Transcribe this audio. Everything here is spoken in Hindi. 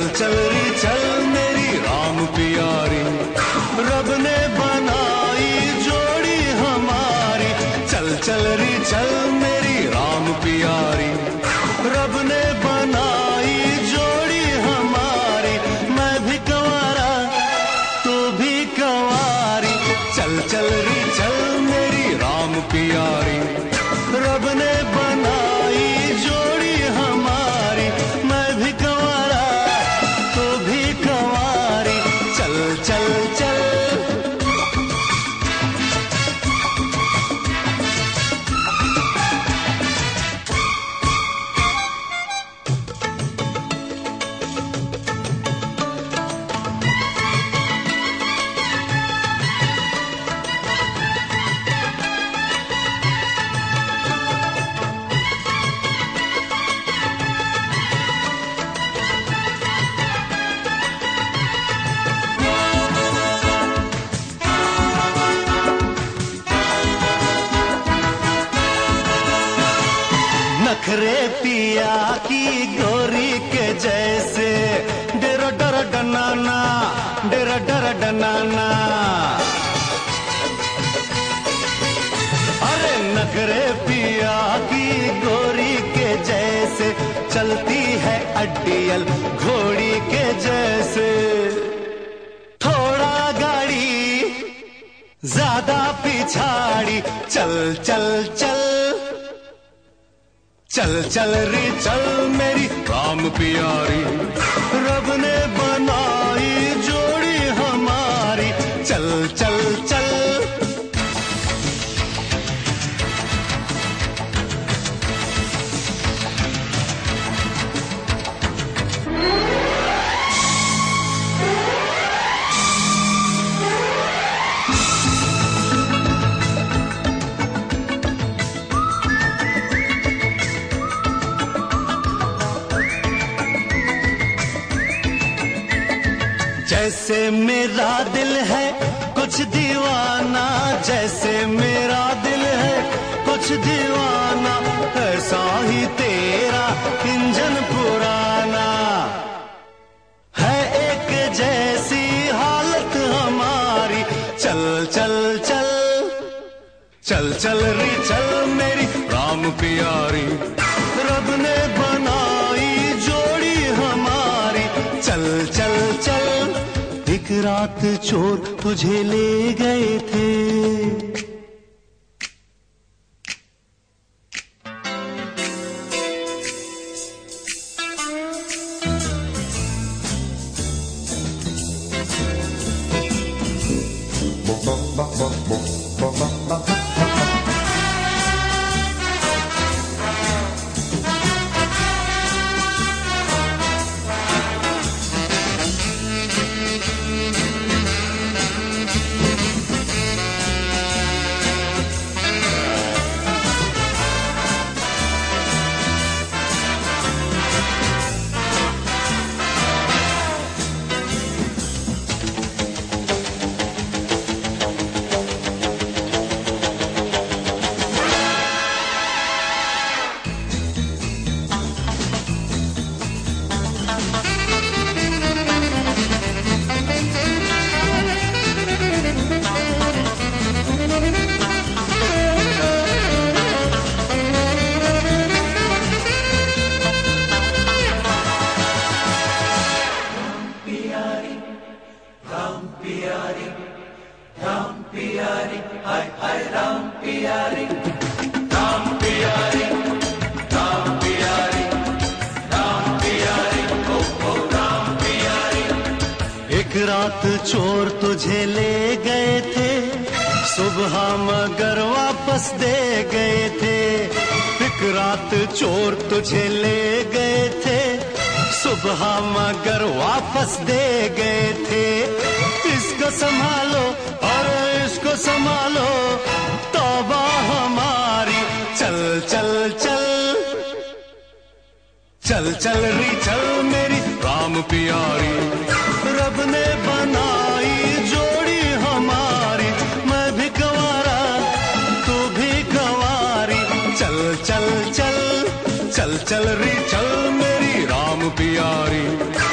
चल चल रे चल मेरी राम प्यारी, रब ने बनाई जोड़ी हमारी। चल चल रे चल मेरी राम प्यारी, रब ने बनाई जोड़ी हमारी। मैं भी कंवारा तू भी कंवारी, चल चल रे चल मेरी राम प्यारी, रब ने बनाई जोड़ी हमारी। मैं भी कंवारा तू भी कंवारी, चल चल चल। नखरे पिया की गोरी के जैसे, डेरा डर डनाना, डेरा डर डनाना। अरे नखरे पिया की गोरी के जैसे, चलती है अड्डियल घोड़ी के जैसे। थोड़ा गाड़ी ज्यादा पिछाड़ी, चल चल चल। चल चल रे चल मेरी राम प्यारी, रब ने बनाई जोड़ी हमारी। चल चल चल। जैसे मेरा दिल है कुछ दीवाना, जैसे मेरा दिल है कुछ दीवाना, ऐसा ही तेरा इंजन पुराना है। एक जैसी हालत हमारी, चल चल चल। चल चल रे चल मेरी राम प्यारी, रब ने बनाई जोड़ी हमारी। चल चल चल। एक रात चोर तुझे ले गए थे, एक रात चोर तुझे ले गए थे, सुबह मगर वापस दे गए थे। एक रात चोर तुझे ले गए थे, सुबह मगर वापस दे गए थे। इसको संभालो और इसको संभालो, तौबा हमारी। चल चल चल। चल चल री चल मेरी राम प्यारी, रब ने बनाई जोड़ी हमारी। मैं भी कंवारा तू भी कंवारी, चल चल चल। चल चल री चल मेरी राम प्यारी।